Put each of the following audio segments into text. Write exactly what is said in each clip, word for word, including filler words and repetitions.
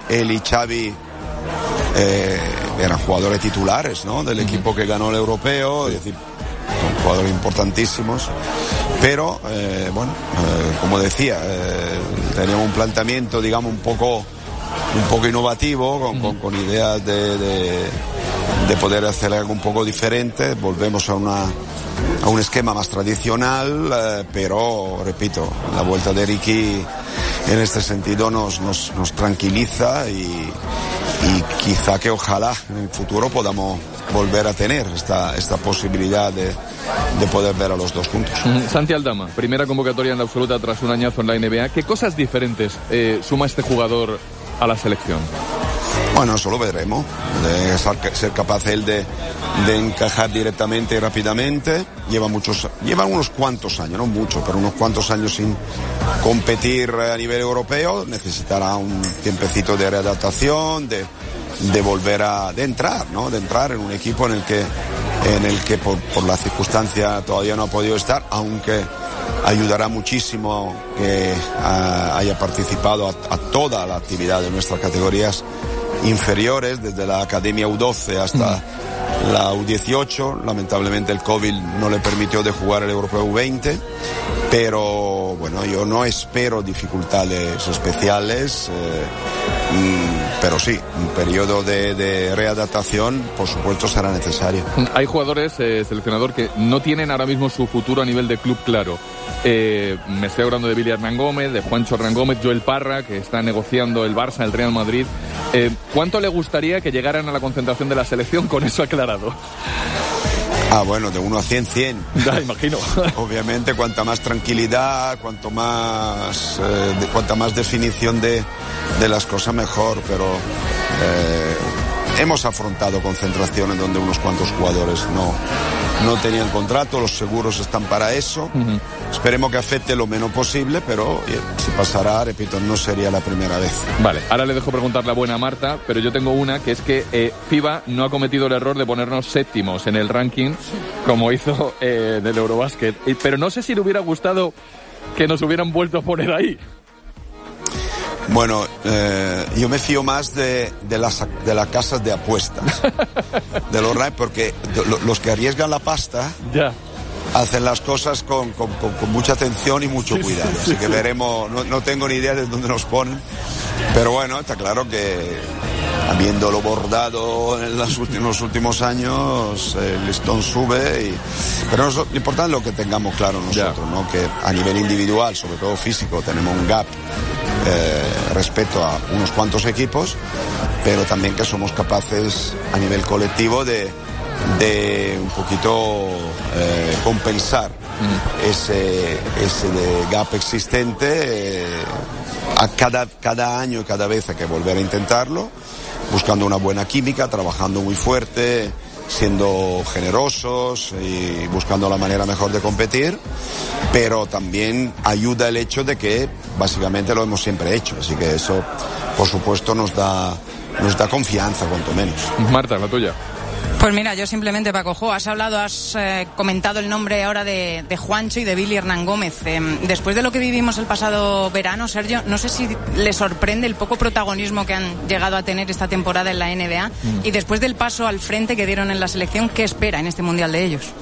él y Xavi eh, eran jugadores titulares, ¿no? Del equipo que ganó el europeo, es decir, son jugadores importantísimos, pero eh, bueno, eh, como decía, eh, teníamos un planteamiento, digamos, un poco un poco innovativo, con, con, con ideas de, de, de poder hacer algo un poco diferente. Volvemos a una a un esquema más tradicional, eh, pero repito, la vuelta de Ricky en este sentido nos, nos, nos tranquiliza y, y quizá que ojalá en el futuro podamos volver a tener esta, esta posibilidad de, de poder ver a los dos juntos. Santi Aldama, primera convocatoria en la absoluta tras un añazo en la N B A. ¿Qué cosas diferentes eh, suma este jugador a la selección? Bueno, eso lo veremos, de ser capaz él de, de encajar directamente y rápidamente. Lleva muchos, lleva unos cuantos años, no mucho, pero unos cuantos años sin competir a nivel europeo. Necesitará un tiempecito de readaptación, de, de volver a, de entrar, ¿no? De entrar en un equipo en el que, en el que por, por la circunstancia todavía no ha podido estar, aunque ayudará muchísimo que uh, haya participado a, a toda la actividad de nuestras categorías inferiores, desde la Academia U doce hasta mm. la U dieciocho. Lamentablemente el COVID no le permitió de jugar el Europeo U veinte, pero bueno, yo no espero dificultades especiales, eh, mm, pero sí, un periodo de, de readaptación por supuesto será necesario. Hay jugadores, eh, seleccionador, que no tienen ahora mismo su futuro a nivel de club claro. Eh, me estoy hablando de Billy Hernán Gómez, de Juancho Hernán Gómez, Joel Parra, que está negociando el Barça, el Real Madrid. Eh, ¿Cuánto le gustaría que llegaran a la concentración de la selección con eso aclarado? Ah, bueno, de uno a cien, cien. Ya, imagino. Obviamente, cuanta más tranquilidad, cuanto más, eh, de, cuanta más definición de, de las cosas, mejor. Pero eh, hemos afrontado concentraciones donde unos cuantos jugadores no, no tenían contrato, los seguros están para eso. Uh-huh. Esperemos que afecte lo menos posible, pero eh, si pasará, repito, no sería la primera vez. Vale, ahora le dejo preguntar la buena a Marta, pero yo tengo una, que es que eh, FIBA no ha cometido el error de ponernos séptimos en el ranking, como hizo eh, del Eurobasket. Pero no sé si le hubiera gustado que nos hubieran vuelto a poner ahí. Bueno, eh, yo me fío más de, de, las, de las casas de apuestas, de los rankings, porque de, los que arriesgan la pasta ya hacen las cosas con, con, con, con mucha atención y mucho sí, cuidado. Sí, sí, Así que sí. veremos, no, no tengo ni idea de dónde nos ponen, pero bueno, está claro que habiéndolo bordado en los últimos, los últimos años, el listón sube, y, pero no, lo importante es lo que tengamos claro nosotros, ¿no? Que a nivel individual, sobre todo físico, tenemos un gap eh, respecto a unos cuantos equipos, pero también que somos capaces a nivel colectivo de de un poquito eh, compensar mm. ese, ese de gap existente. Eh, a cada, cada año y cada vez hay que volver a intentarlo, buscando una buena química, trabajando muy fuerte, siendo generosos y buscando la manera mejor de competir, pero también ayuda el hecho de que básicamente lo hemos siempre hecho, así que eso por supuesto nos da, nos da confianza cuanto menos. Marta, la tuya. Pues mira, yo simplemente, Paco Jo, has hablado, has eh, comentado el nombre ahora de, de Juancho y de Billy Hernán Gómez. Eh, después de lo que vivimos el pasado verano, Sergio, no sé si le sorprende el poco protagonismo que han llegado a tener esta temporada en la N B A mm. y después del paso al frente que dieron en la selección, ¿qué espera en este Mundial de ellos?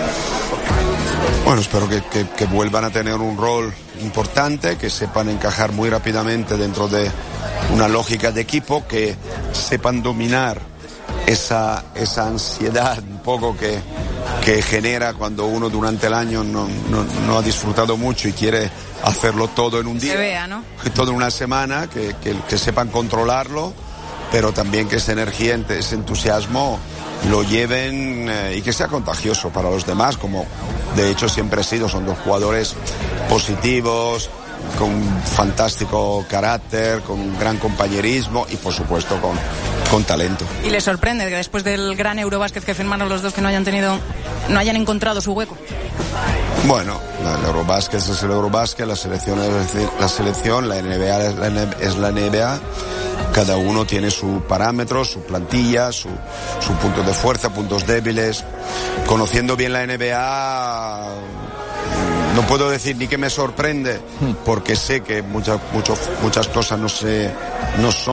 Bueno, espero que, que, que vuelvan a tener un rol importante, que sepan encajar muy rápidamente dentro de una lógica de equipo, que sepan dominar esa esa ansiedad un poco que, que genera cuando uno durante el año no, no, no ha disfrutado mucho y quiere hacerlo todo en un día. Se vea, ¿no? Todo en una semana, que, que, que sepan controlarlo, pero también que esa energía, ese entusiasmo lo lleven eh, y que sea contagioso para los demás, como de hecho siempre ha sido. Son dos jugadores positivos, con un fantástico carácter, con un gran compañerismo y por supuesto con, con talento. ¿Y le sorprende que después del gran Eurobásquet que firmaron los dos, que no hayan tenido, no hayan encontrado su hueco? Bueno, el Eurobásquet es el Eurobásquet, la selección es la selección, la N B A es la, es la N B A. Cada uno tiene su parámetro, su plantilla, su, su punto de fuerza, puntos débiles. Conociendo bien la N B A, no puedo decir ni que me sorprende, porque sé que muchas, muchas, muchas cosas no se, no son